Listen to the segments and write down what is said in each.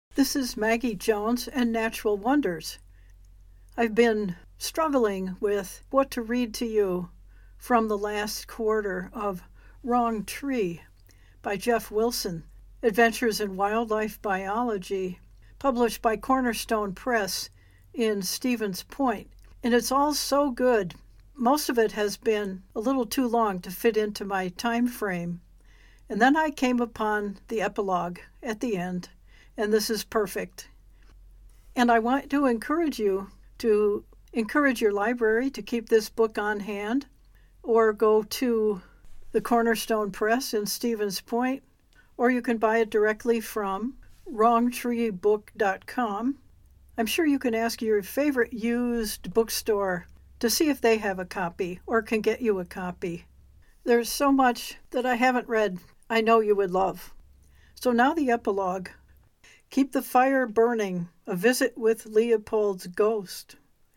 This is Maggie Jones and Natural Wonders. I've been struggling with what to read to you from the last quarter of Wrong Tree by Jeff Wilson, Adventures in Wildlife Biology, published by Cornerstone Press in Stevens Point. And it's all so good. Most of it has been a little too long to fit into my time frame. And then I came upon the epilogue at the end, and this is perfect. And I want to encourage you to encourage your library to keep this book on hand, or go to the Cornerstone Press in Stevens Point, or you can buy it directly from wrongtreebook.com. I'm sure you can ask your favorite used bookstore to see if they have a copy or can get you a copy. There's so much that I haven't read I know you would love. So now the epilogue. Keep the Fire Burning, A Visit with Leopold's Ghost.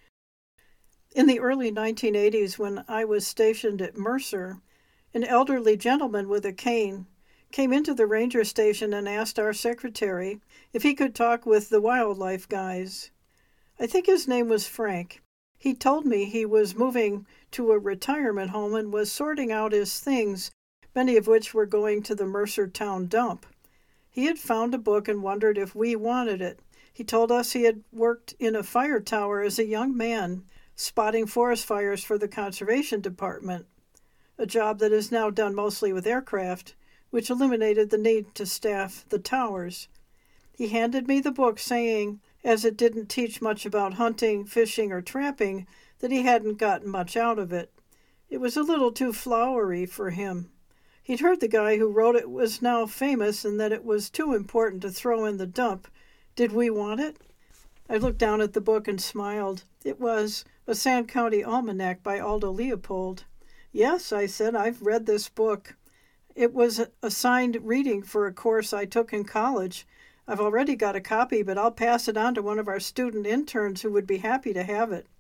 In the early 1980s, when I was stationed at Mercer, an elderly gentleman with a cane came into the ranger station and asked our secretary if he could talk with the wildlife guys. I think his name was Frank. He told me he was moving to a retirement home and was sorting out his things, many of which were going to the Mercer Town dump. He had found a book and wondered if we wanted it. He told us he had worked in a fire tower as a young man, spotting forest fires for the Conservation Department, a job that is now done mostly with aircraft, which eliminated the need to staff the towers. He handed me the book, saying, as it didn't teach much about hunting, fishing, or trapping, that he hadn't gotten much out of it. It was a little too flowery for him. He'd heard the guy who wrote it was now famous and that it was too important to throw in the dump. Did we want it? I looked down at the book and smiled. It was a Sand County Almanac by Aldo Leopold. Yes, I said, I've read this book. It was assigned reading for a course I took in college. I've already got a copy, but I'll pass it on to one of our student interns who would be happy to have it.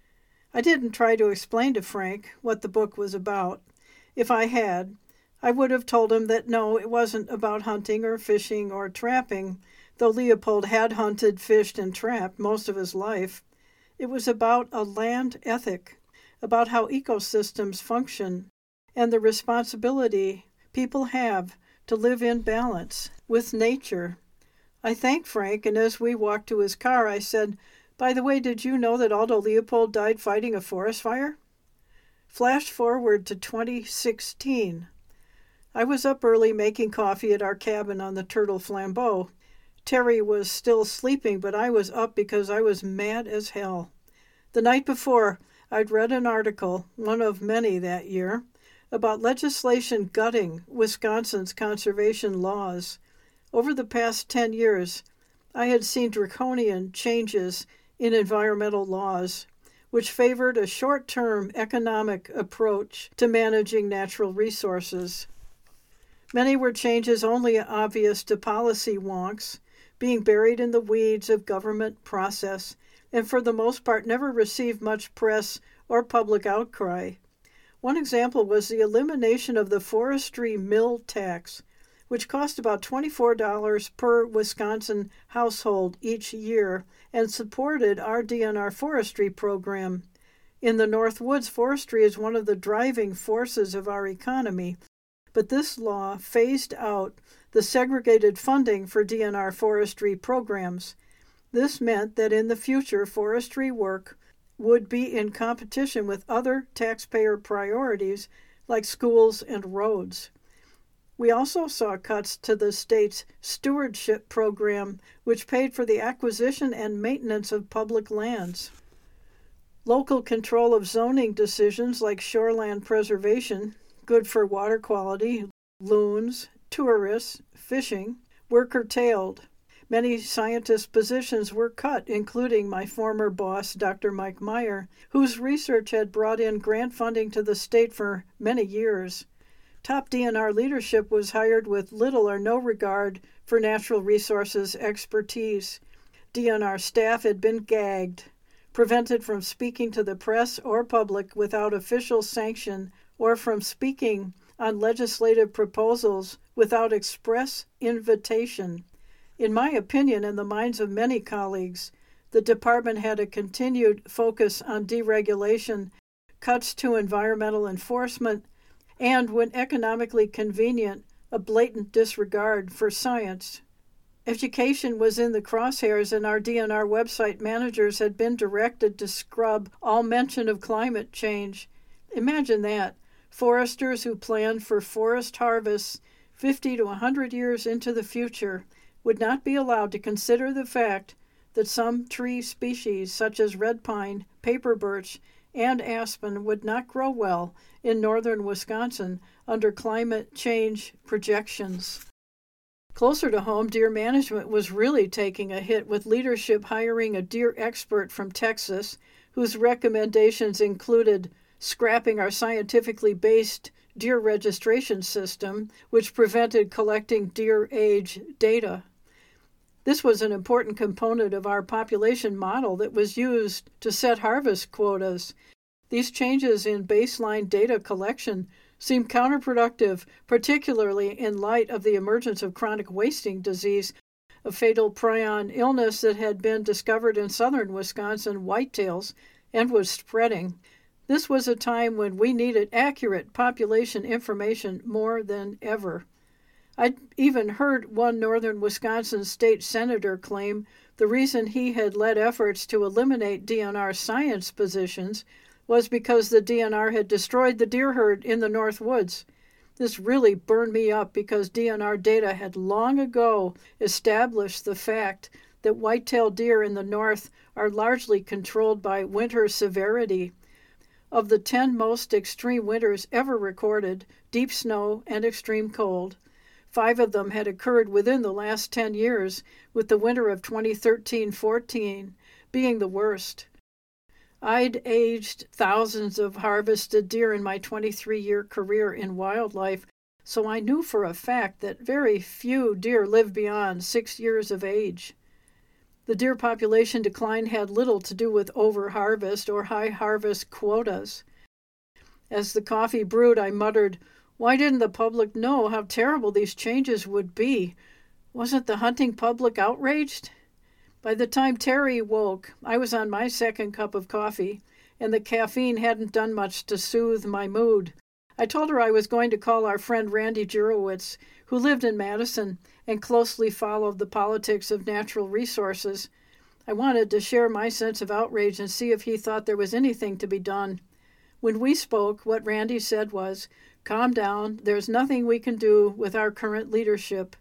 I didn't try to explain to Frank what the book was about. If I had, I would have told him that no, it wasn't about hunting or fishing or trapping, though Leopold had hunted, fished, and trapped most of his life. It was about a land ethic, about how ecosystems function, and the responsibility people have to live in balance with nature. I thanked Frank, and as we walked to his car, I said, "By the way, did you know that Aldo Leopold died fighting a forest fire?" Flash forward to 2016. I was up early making coffee at our cabin on the Turtle Flambeau. Terry was still sleeping, but I was up because I was mad as hell. The night before, I'd read an article, one of many that year, about legislation gutting Wisconsin's conservation laws. Over the past 10 years, I had seen draconian changes in environmental laws, which favored a short-term economic approach to managing natural resources. Many were changes only obvious to policy wonks, being buried in the weeds of government process, and for the most part never received much press or public outcry. One example was the elimination of the forestry mill tax, which cost about $24 per Wisconsin household each year and supported our DNR forestry program. In the North Woods, forestry is one of the driving forces of our economy, but this law phased out the segregated funding for DNR forestry programs. This meant that in the future, forestry work would be in competition with other taxpayer priorities like schools and roads. We also saw cuts to the state's stewardship program, which paid for the acquisition and maintenance of public lands. Local control of zoning decisions like shoreland preservation, good for water quality, loons, tourists, fishing, were curtailed. Many scientist positions were cut, including my former boss, Dr. Mike Meyer, whose research had brought in grant funding to the state for many years. Top DNR leadership was hired with little or no regard for natural resources expertise. DNR staff had been gagged, prevented from speaking to the press or public without official sanction, or from speaking on legislative proposals without express invitation. In my opinion, and the minds of many colleagues, the department had a continued focus on deregulation, cuts to environmental enforcement, and, when economically convenient, a blatant disregard for science. Education was in the crosshairs, and our DNR website managers had been directed to scrub all mention of climate change. Imagine that. Foresters who planned for forest harvests 50 to 100 years into the future would not be allowed to consider the fact that some tree species such as red pine, paper birch, and aspen would not grow well in northern Wisconsin under climate change projections. Closer to home, deer management was really taking a hit, with leadership hiring a deer expert from Texas whose recommendations included scrapping our scientifically based deer registration system, which prevented collecting deer age data. This was an important component of our population model that was used to set harvest quotas. These changes in baseline data collection seemed counterproductive, particularly in light of the emergence of chronic wasting disease, a fatal prion illness that had been discovered in southern Wisconsin whitetails and was spreading. This was a time when we needed accurate population information more than ever. I'd even heard one northern Wisconsin state senator claim the reason he had led efforts to eliminate DNR science positions was because the DNR had destroyed the deer herd in the North Woods. This really burned me up because DNR data had long ago established the fact that white-tailed deer in the North are largely controlled by winter severity. Of the 10 most extreme winters ever recorded, deep snow and extreme cold, 5 of them had occurred within the last 10 years, with the winter of 2013-14 being the worst. I'd aged thousands of harvested deer in my 23-year career in wildlife, so I knew for a fact that very few deer live beyond 6 years of age. The deer population decline had little to do with over-harvest or high harvest quotas. As the coffee brewed, I muttered, "Why didn't the public know how terrible these changes would be? Wasn't the hunting public outraged?" By the time Terry woke, I was on my second cup of coffee, and the caffeine hadn't done much to soothe my mood. I told her I was going to call our friend Randy Jurowitz, who lived in Madison and closely followed the politics of natural resources. I wanted to share my sense of outrage and see if he thought there was anything to be done. When we spoke, what Randy said was, "Calm down, there's nothing we can do with our current leadership."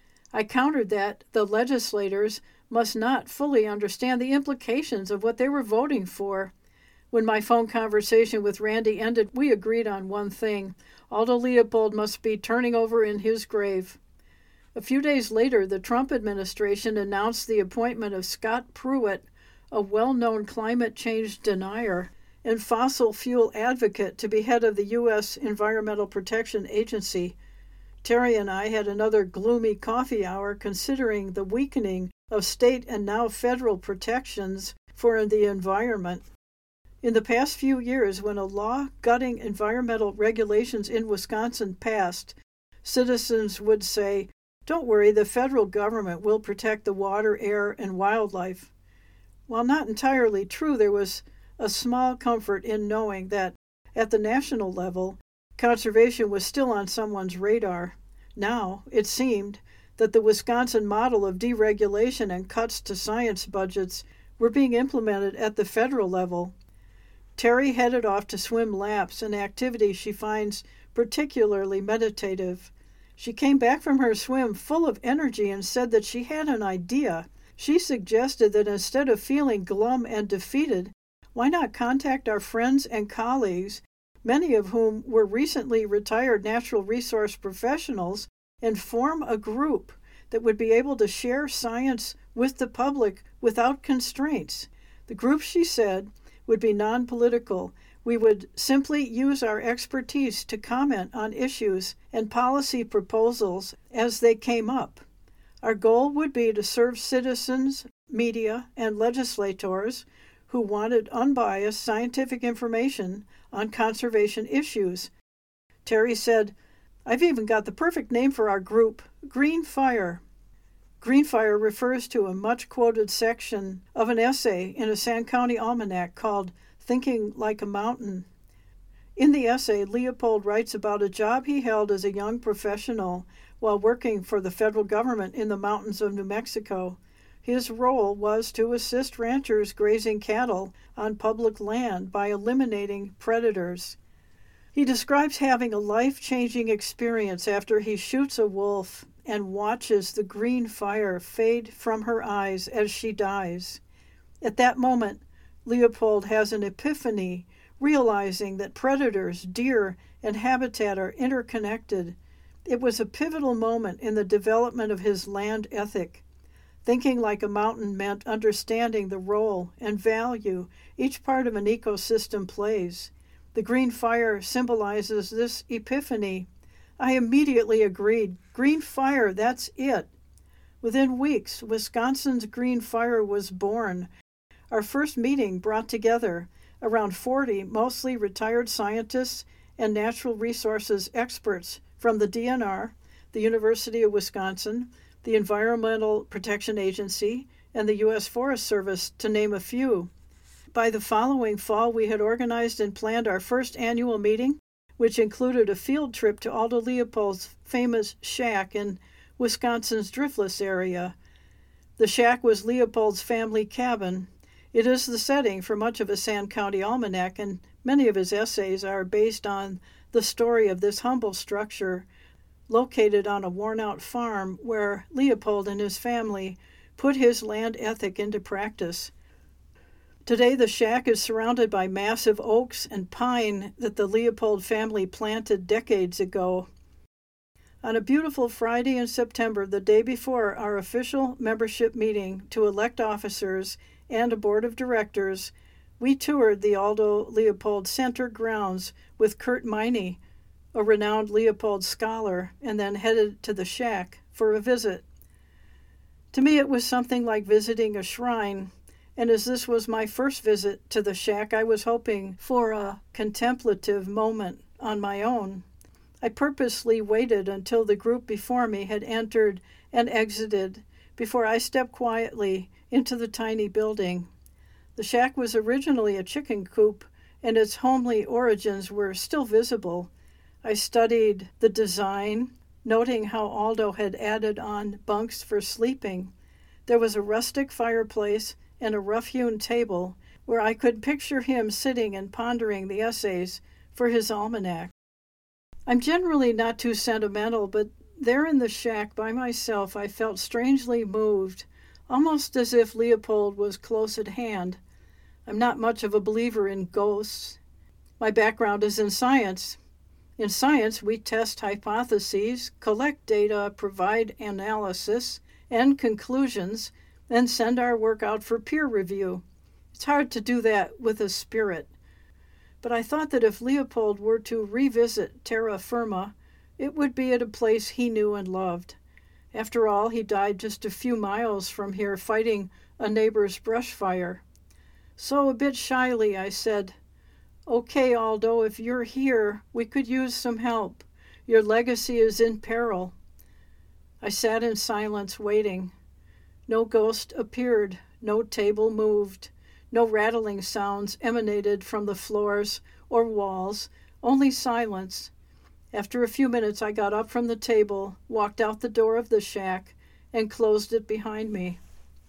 I countered that the legislators must not fully understand the implications of what they were voting for. When my phone conversation with Randy ended, we agreed on one thing: Aldo Leopold must be turning over in his grave. A few days later, the Trump administration announced the appointment of Scott Pruitt, a well-known climate change denier and fossil fuel advocate, to be head of the U.S. Environmental Protection Agency. Terry and I had another gloomy coffee hour considering the weakening of state and now federal protections for the environment. In the past few years, when a law gutting environmental regulations in Wisconsin passed, citizens would say, "Don't worry, the federal government will protect the water, air, and wildlife." While not entirely true, there was a small comfort in knowing that, at the national level, conservation was still on someone's radar. Now, it seemed that the Wisconsin model of deregulation and cuts to science budgets were being implemented at the federal level. Terry headed off to swim laps, an activity she finds particularly meditative. She came back from her swim full of energy and said that she had an idea. She suggested that instead of feeling glum and defeated, why not contact our friends and colleagues, many of whom were recently retired natural resource professionals, and form a group that would be able to share science with the public without constraints. The group, she said, would be non-political. We would simply use our expertise to comment on issues and policy proposals as they came up. Our goal would be to serve citizens, media, and legislators who wanted unbiased scientific information on conservation issues. Terry said, "I've even got the perfect name for our group, Green Fire." Green fire refers to a much-quoted section of an essay in a Sand County Almanac called Thinking Like a Mountain. In the essay, Leopold writes about a job he held as a young professional while working for the federal government in the mountains of New Mexico. His role was to assist ranchers grazing cattle on public land by eliminating predators. He describes having a life-changing experience after he shoots a wolf and watches the green fire fade from her eyes as she dies. At that moment, Leopold has an epiphany, realizing that predators, deer, and habitat are interconnected. It was a pivotal moment in the development of his land ethic. Thinking like a mountain meant understanding the role and value each part of an ecosystem plays. The green fire symbolizes this epiphany. I immediately agreed. Green fire, that's it. Within weeks, Wisconsin's Green Fire was born. Our first meeting brought together around 40 mostly retired scientists and natural resources experts from the DNR, the University of Wisconsin, the Environmental Protection Agency, and the U.S. Forest Service, to name a few. By the following fall, we had organized and planned our first annual meeting, which included a field trip to Aldo Leopold's famous shack in Wisconsin's Driftless area. The shack was Leopold's family cabin. It is the setting for much of a Sand County Almanac, and many of his essays are based on the story of this humble structure located on a worn-out farm where Leopold and his family put his land ethic into practice. Today, the shack is surrounded by massive oaks and pine that the Leopold family planted decades ago. On a beautiful Friday in September, the day before our official membership meeting to elect officers and a board of directors, we toured the Aldo Leopold Center grounds with Kurt Miney, a renowned Leopold scholar, and then headed to the shack for a visit. To me, it was something like visiting a shrine, and as this was my first visit to the shack, I was hoping for a contemplative moment on my own. I purposely waited until the group before me had entered and exited before I stepped quietly into the tiny building. The shack was originally a chicken coop, and its homely origins were still visible. I studied the design, noting how Aldo had added on bunks for sleeping. There was a rustic fireplace and a rough-hewn table where I could picture him sitting and pondering the essays for his almanac. I'm generally not too sentimental, but there in the shack by myself I felt strangely moved, almost as if Leopold was close at hand. I'm not much of a believer in ghosts. My background is in science. In science, we test hypotheses, collect data, provide analysis and conclusions, then send our work out for peer review. It's hard to do that with a spirit. But I thought that if Leopold were to revisit terra firma, it would be at a place he knew and loved. After all, he died just a few miles from here fighting a neighbor's brush fire. So a bit shyly I said, "Okay, Aldo, if you're here, we could use some help. Your legacy is in peril." I sat in silence, waiting. No ghost appeared, no table moved, no rattling sounds emanated from the floors or walls, only silence. After a few minutes, I got up from the table, walked out the door of the shack, and closed it behind me.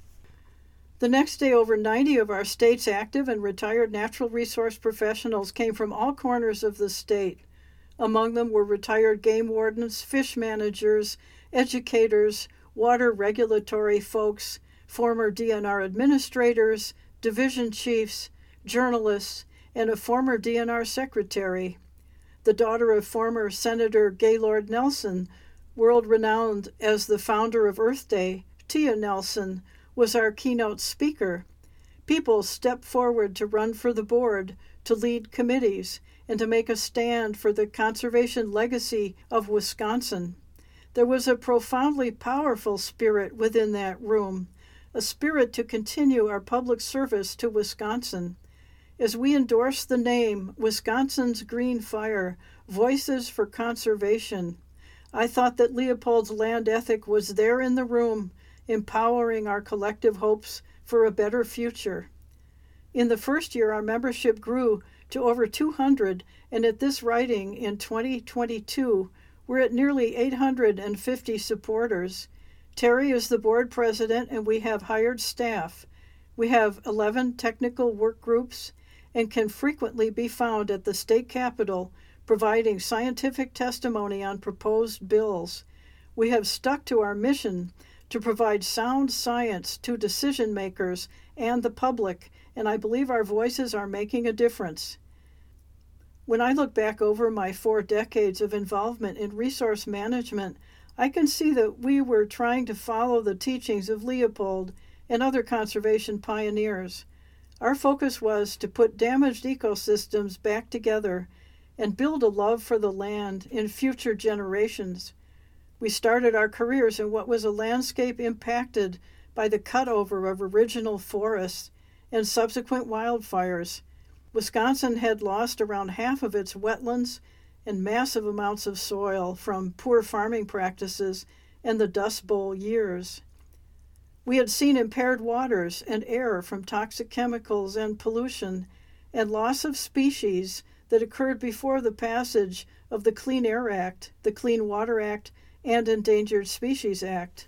The next day, over 90 of our state's active and retired natural resource professionals came from all corners of the state. Among them were retired game wardens, fish managers, educators, water regulatory folks, former DNR administrators, division chiefs, journalists, and a former DNR secretary. The daughter of former Senator Gaylord Nelson, world-renowned as the founder of Earth Day, Tia Nelson, was our keynote speaker. People stepped forward to run for the board, to lead committees, and to make a stand for the conservation legacy of Wisconsin. There was a profoundly powerful spirit within that room, a spirit to continue our public service to Wisconsin. As we endorse the name Wisconsin's Green Fire, Voices for Conservation, I thought that Leopold's land ethic was there in the room, empowering our collective hopes for a better future. In the first year, our membership grew to over 200, and at this writing in 2022, we're at nearly 850 supporters. Terry is the board president, and we have hired staff. We have 11 technical work groups and can frequently be found at the state capitol providing scientific testimony on proposed bills. We have stuck to our mission to provide sound science to decision makers and the public, and I believe our voices are making a difference. When I look back over my 4 decades of involvement in resource management, I can see that we were trying to follow the teachings of Leopold and other conservation pioneers. Our focus was to put damaged ecosystems back together and build a love for the land in future generations. We started our careers in what was a landscape impacted by the cutover of original forests and subsequent wildfires. Wisconsin had lost around half of its wetlands and massive amounts of soil from poor farming practices and the Dust Bowl years. We had seen impaired waters and air from toxic chemicals and pollution, and loss of species that occurred before the passage of the Clean Air Act, the Clean Water Act, and Endangered Species Act.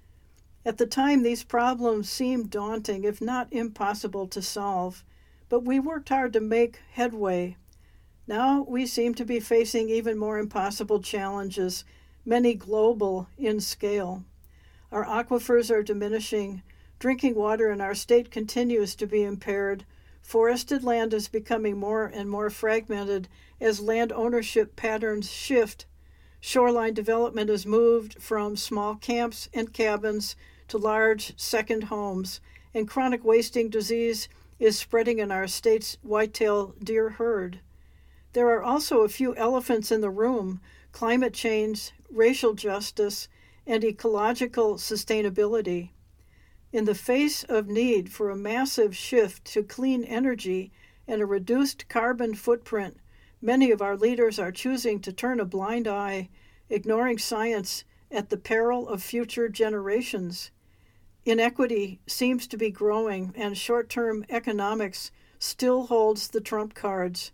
At the time, these problems seemed daunting, if not impossible to solve, but we worked hard to make headway. Now we seem to be facing even more impossible challenges, many global in scale. Our aquifers are diminishing, drinking water in our state continues to be impaired, forested land is becoming more and more fragmented as land ownership patterns shift, shoreline development has moved from small camps and cabins to large second homes, and chronic wasting disease is spreading in our state's whitetail deer herd. There are also a few elephants in the room: climate change, racial justice, and ecological sustainability. In the face of need for a massive shift to clean energy and a reduced carbon footprint, many of our leaders are choosing to turn a blind eye, ignoring science at the peril of future generations. Inequity seems to be growing, and short-term economics still holds the trump cards.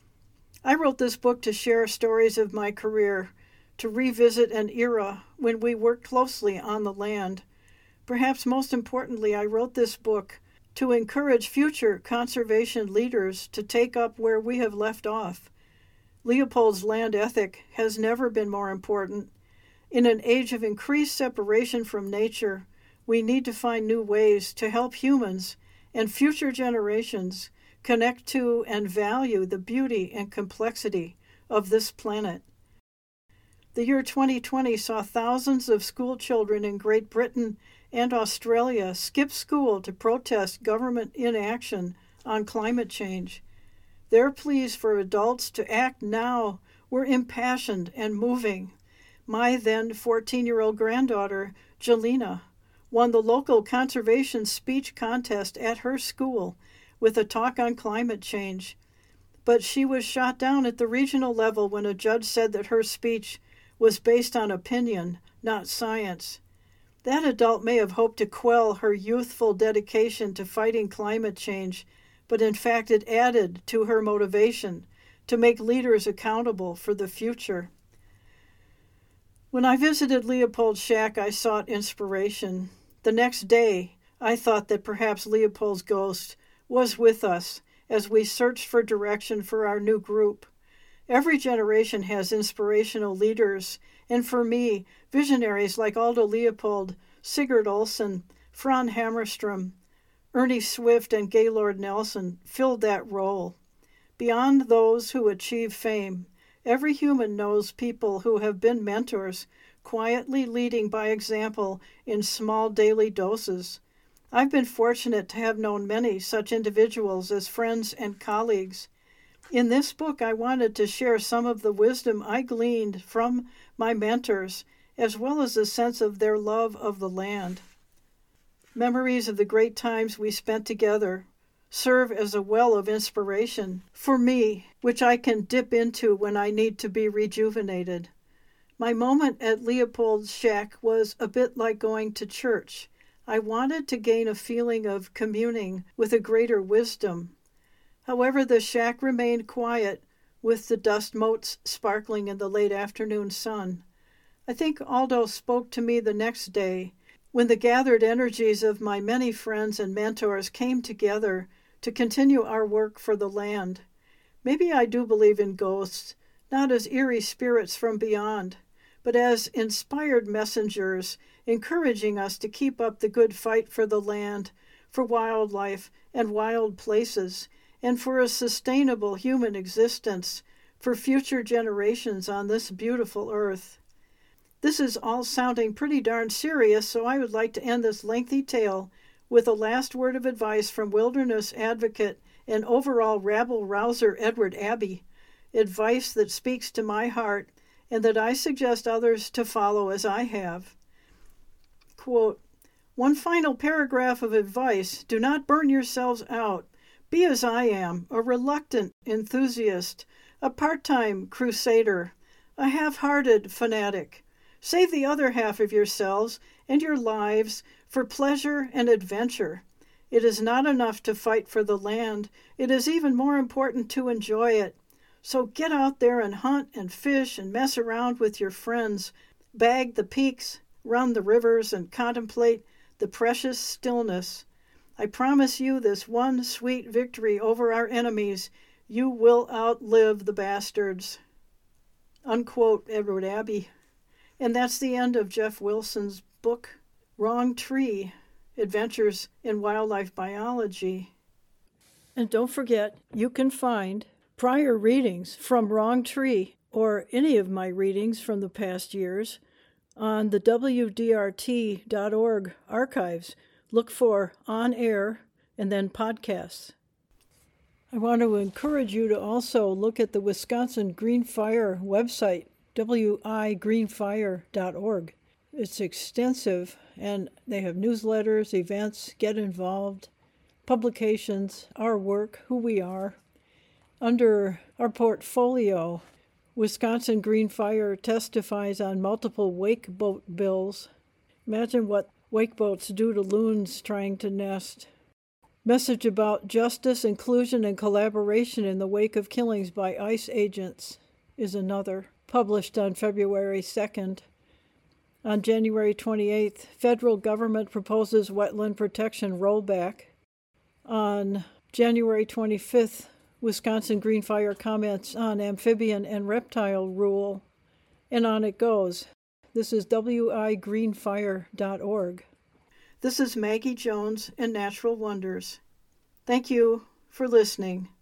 I wrote this book to share stories of my career, to revisit an era when we worked closely on the land. Perhaps most importantly, I wrote this book to encourage future conservation leaders to take up where we have left off. Leopold's land ethic has never been more important. In an age of increased separation from nature, we need to find new ways to help humans and future generations connect to and value the beauty and complexity of this planet. The year 2020 saw thousands of school children in Great Britain and Australia skip school to protest government inaction on climate change. Their pleas for adults to act now were impassioned and moving. My then 14-year-old granddaughter, Jelena, won the local conservation speech contest at her school with a talk on climate change. But she was shot down at the regional level when a judge said that her speech was based on opinion, not science. That adult may have hoped to quell her youthful dedication to fighting climate change, but in fact it added to her motivation to make leaders accountable for the future. When I visited Leopold's shack, I sought inspiration. The next day, I thought that perhaps Leopold's ghost was with us as we searched for direction for our new group. Every generation has inspirational leaders, and for me, visionaries like Aldo Leopold, Sigurd Olson, Fran Hammerstrom, Ernie Swift, and Gaylord Nelson filled that role. Beyond those who achieve fame, every human knows people who have been mentors, quietly leading by example in small daily doses. I've been fortunate to have known many such individuals as friends and colleagues. In this book, I wanted to share some of the wisdom I gleaned from my mentors, as well as a sense of their love of the land. Memories of the great times we spent together serve as a well of inspiration for me, which I can dip into when I need to be rejuvenated. My moment at Leopold's shack was a bit like going to church. I wanted to gain a feeling of communing with a greater wisdom. However, the shack remained quiet, with the dust motes sparkling in the late afternoon sun. I think Aldo spoke to me the next day, when the gathered energies of my many friends and mentors came together to continue our work for the land. Maybe I do believe in ghosts, not as eerie spirits from beyond, but as inspired messengers encouraging us to keep up the good fight for the land, for wildlife and wild places, and for a sustainable human existence for future generations on this beautiful earth. This is all sounding pretty darn serious, so I would like to end this lengthy tale with a last word of advice from wilderness advocate and overall rabble-rouser Edward Abbey, advice that speaks to my heart and that I suggest others to follow as I have. Quote, "One final paragraph of advice: do not burn yourselves out. Be as I am, a reluctant enthusiast, a part-time crusader, a half-hearted fanatic. Save the other half of yourselves and your lives for pleasure and adventure. It is not enough to fight for the land. It is even more important to enjoy it. So get out there and hunt and fish and mess around with your friends, bag the peaks, run the rivers, and contemplate the precious stillness. I promise you this one sweet victory over our enemies. You will outlive the bastards." Unquote, Edward Abbey. And that's the end of Jeff Wilson's book, Wrong Tree, Adventures in Wildlife Biology. And don't forget, you can find prior readings from Wrong Tree or any of my readings from the past years on the WDRT.org archives. Look for On Air and then podcasts. I want to encourage you to also look at the Wisconsin Green Fire website, wigreenfire.org. It's extensive, and they have newsletters, events, get involved, publications, our work, who we are. Under our portfolio, Wisconsin Green Fire testifies on multiple wake boat bills. Imagine what wake boats do to loons trying to nest. Message about justice, inclusion, and collaboration in the wake of killings by ICE agents is another, published on February 2nd. On January 28th, federal government proposes wetland protection rollback. On January 25th, Wisconsin Green Fire comments on amphibian and reptile rule, and on it goes. This is wigreenfire.org. This is Maggie Jones and Natural Wonders. Thank you for listening.